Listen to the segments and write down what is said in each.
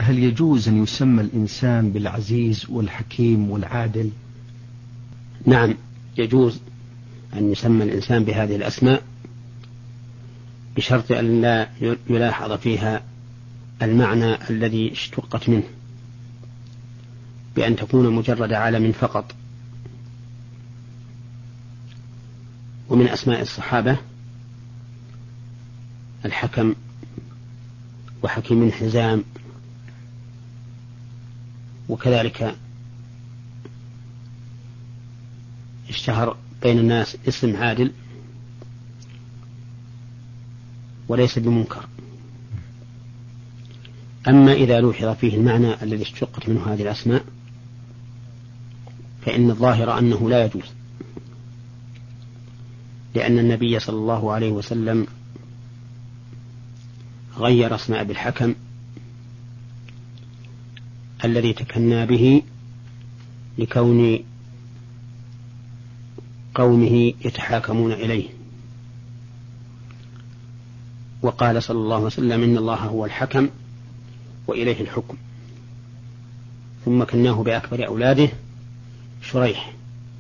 هل يجوز أن يسمى الإنسان بالعزيز والحكيم والعادل؟ نعم، يجوز أن يسمى الإنسان بهذه الأسماء بشرط أن لا يلاحظ فيها المعنى الذي اشتقت منه، بأن تكون مجرد علم فقط. ومن أسماء الصحابة الحكم وحكيم حزام، وكذلك اشتهر بين الناس اسم عادل وليس بمنكر. أما إذا لوحظ فيه المعنى الذي اشتقت منه هذه الأسماء فإن الظاهر أنه لا يجوز، لأن النبي صلى الله عليه وسلم غير اسم أبي الحكم الذي تكنى به لكون قومه يتحاكمون إليه، وقال صلى الله عليه وسلم إن الله هو الحكم وإليه الحكم، ثم كناه بأكبر أولاده شريح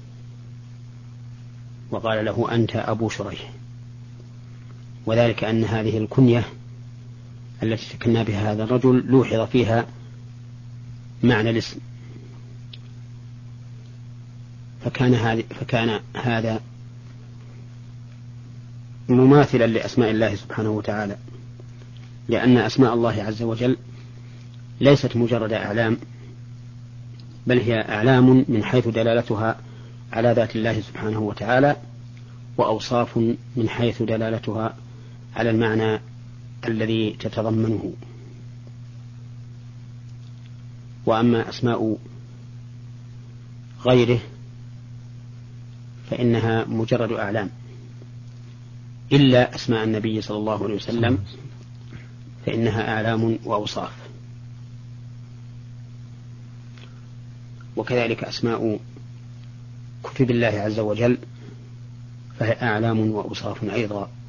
وقال له أنت أبو شريح، وذلك أن هذه الكنية التي تكنى بها هذا الرجل لوحظ فيها معنى الاسم، فكان هذا مماثلا لأسماء الله سبحانه وتعالى، لأن أسماء الله عز وجل ليست مجرد أعلام، بل هي أعلام من حيث دلالتها على ذات الله سبحانه وتعالى، وأوصاف من حيث دلالتها على المعنى الذي تتضمنه. وأما أسماء غيره فإنها مجرد أعلام، إلا أسماء النبي صلى الله عليه وسلم فإنها أعلام وأوصاف، وكذلك أسماء كتب الله عز وجل فهي أعلام وأوصاف أيضا.